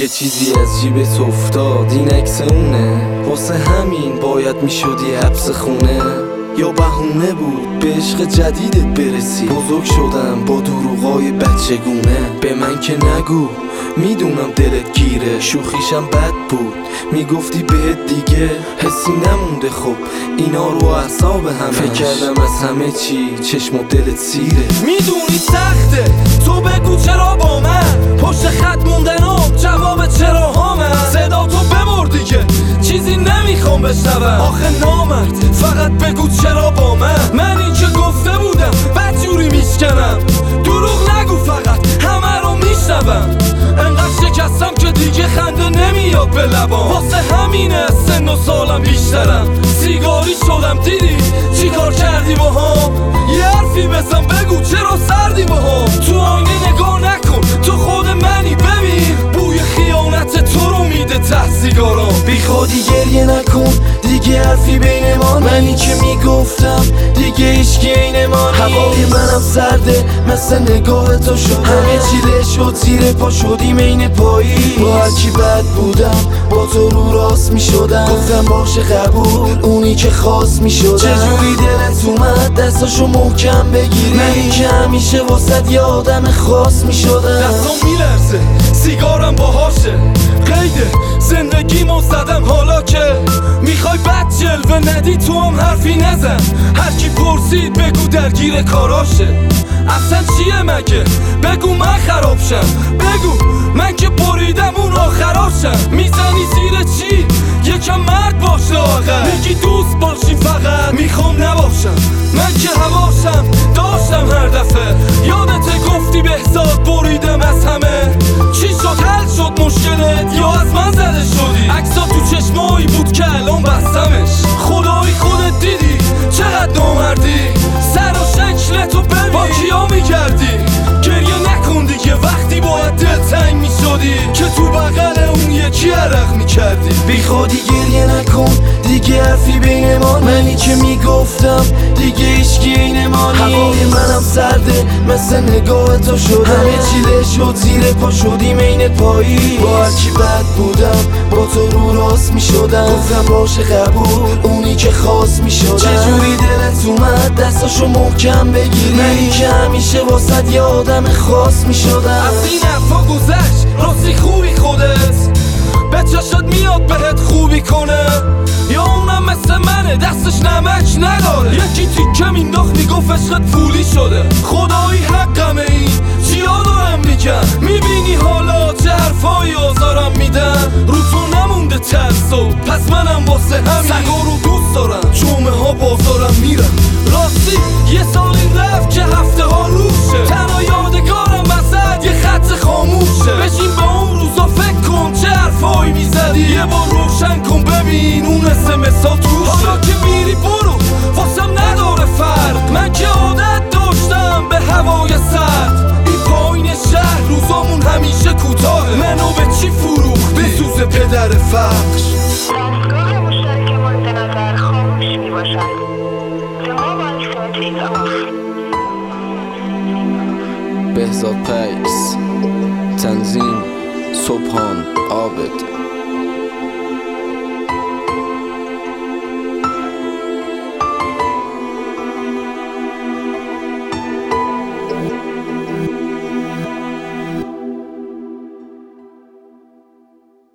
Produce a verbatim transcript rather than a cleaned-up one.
یه چیزی از جیبت افتاد، این عکس اونه، واسه همین باید میشدی حبس خونه. یا بهونه بود به عشق جدیدت برسی. بزرگ شدم با دروغای بچگونه. به من که نگو میدونم دلت گیره، شوخیشم بد بود میگفتی بهت دیگه حسی نمونده. خب اینا رو اعصاب همش فکر کردم از همه چی چشم و دلت سیره. میدونی سخته تو بگو چرا با من پشت خط موندنم جواب چرا ها من. صدا تو ببر دیگه چیزی نمیخوام بشنوم. آخه نامرد فقط بگو چرا با من. من این که گفته بودم بدجوری میشکنم. دروغ نگو فقط همه رو میشنوم. انقدر شکستم که دیگه خنده نمیاد به لبام. واسه همینه سن و سالم بیشترم. سیگاری شدم دیدی چی کار کردی با هم. یه حرفی بزن بگو چرا سردی با هم. تو آینه نگاه نکن تو خود منی. ببین بوی خیانت تو رو میده ته سیگارام. بی خودی گریه نکن دیگه حرفی بین ما. منی که میگفتم دیگه هیچکی عین ما. هوای منم سرده مثل نگاه تو شده. همه چی له شد زیر پا شدیم عین پایی. با هرکی بد بودم با تو رو راست میشدم. گفتم باشه قبول اونی که خواست میشدم. چجوری دلت اومد دستاشو محکم بگیری. منی که همیشه واسد یه آدم خاص میشدم. دستم میلرزه سیگارم باهاشه. قیده زندگیمو زدم حالا که میخوای بد جلوه ندی تو هم حرفی نزن. هرکی پرسید بگو درگیر کاراشه. اصلا چیه مگه بگو من خراب شم. بگو من که بریدم اون آخراشم. میزنی زیر چی یکم مرد باشه آقا. میگی دوست باشی فقط میخوام نباشم. من که هواشم داشتم هر دفعه. یادت گفتی بهزاد بریدم از همه. چی شد حل شد مشکلت یا از من زده شدی. عکسا تو چشمایی بود که الان بستمش. خدایی خودت دیدی چقدر نامردی. سر و شکلتو ببین با کیا میگردی. گریه نکن دیگه وقتی باید دلتنگ میشدی که تو بغل اون یکی عرق میکردی. بی خودی گریه نکن دیگه حرفی بین ما. منی که میگفتم دیگه هیچکی عین ما. هوای منم سرده مثل نگاه تو شده. همه چی له شد زیر پا شدیم عین پایی. با هرکی بد بودم با تو رو راست میشدم. گفتم باشه قبول اونی که خواست میشدم. چجوری دلت اومد دستاشو محکم بگیری. منی که همیشه واسد یه آدم خاص میشدم. از این حرفا گذشت راستی خوبی خودت. به چشات میاد بهت خوبی کنه. یا اونم مثل منه دستش نمک نداره. یکی تیکه مینداخت میگفت عشقت پولی شده. خدایی حقمه این چیا دارم میگم. میبینی حالا چه حرفایی آزارم میدن. رو تو نمونده ترس و پس منم واسه همین سگا رو دوست دارم. جمعه ها بازارم میرم. راستی یه سالی رفت که هفته ها روشه. تنها یادگارم وسط یه خط خاموشه. بشین به اون روزا فکر کن چه حرفایی میزدی. یه بار روشن کن ببین اون اسمسا توشه. حالا که میری برو واسم نداره فرق. من که عادت داشتم به هوای سرد. این پایین شهر روزامون همیشه کوتاهه. منو به چی فروختی بسوز پدر فخش. دستگاه مشترک مورد نظر خاموش میباشد. The mobile phone is off. بهزاد پیکس، تنظیم سبحان عابد.